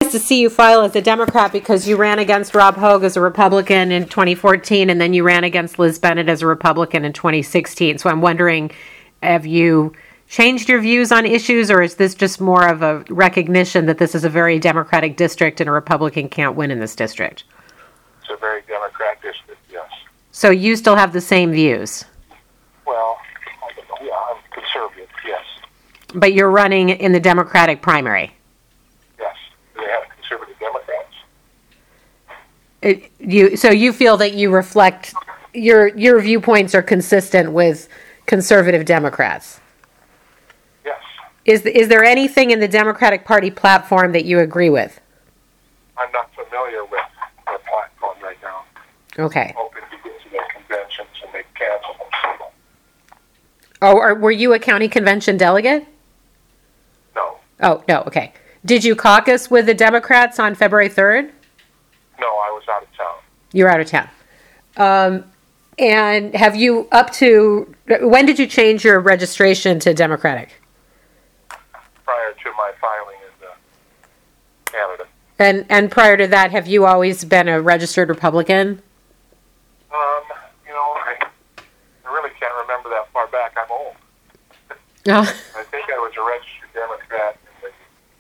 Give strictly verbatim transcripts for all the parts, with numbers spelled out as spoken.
surprised to see you file as a Democrat because you ran against Rob Hogue as a Republican in twenty fourteen, and then you ran against Liz Bennett as a Republican in twenty sixteen. So I'm wondering, have you changed your views on issues, or is this just more of a recognition that this is a very Democratic district and a Republican can't win in this district? It's a very Democrat district, yes. So you still have the same views? Well, yeah, I'm conservative, yes. But you're running in the Democratic primary? Yes. Do they have conservative Democrats? It, you, so you feel that you reflect, your your viewpoints are consistent with conservative Democrats? Yes. Is is there anything in the Democratic Party platform that you agree with? I'm not familiar with their platform right now. Okay. Hoping to get to their conventions and they cancel them. Oh, or were you a county convention delegate? No. Oh, no, okay. Did you caucus with the Democrats on February third? No, I was out of town. You were out of town. Um, and have you up to, when did you change your registration to Democratic? Prior to my filing in uh, Canada. And and prior to that, have you always been a registered Republican? Um, you know, I, I really can't remember that far back. I'm old. Oh. I think I was a registered Democrat in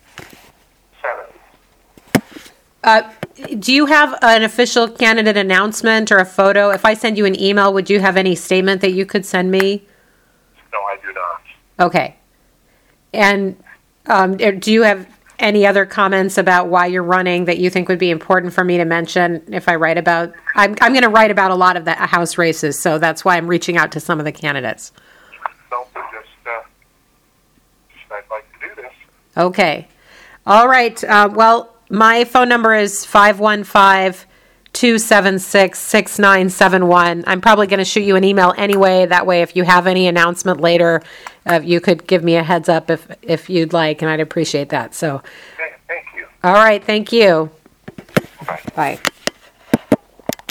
the Senate. Uh, do you have an official candidate announcement or a photo? If I send you an email, would you have any statement that you could send me? No, I do not. Okay. And um, do you have any other comments about why you're running that you think would be important for me to mention if I write about? I'm, I'm going to write about a lot of the House races, so that's why I'm reaching out to some of the candidates. No, just, uh, just I'd like to do this. Okay. All right. Uh, well, my phone number is five one five, two seven six, six nine seven one. I'm probably going to shoot you an email anyway. That way, if you have any announcement later, uh, you could give me a heads up if, if you'd like, and I'd appreciate that. So, Okay, thank you. all right. Thank you. Bye. Bye.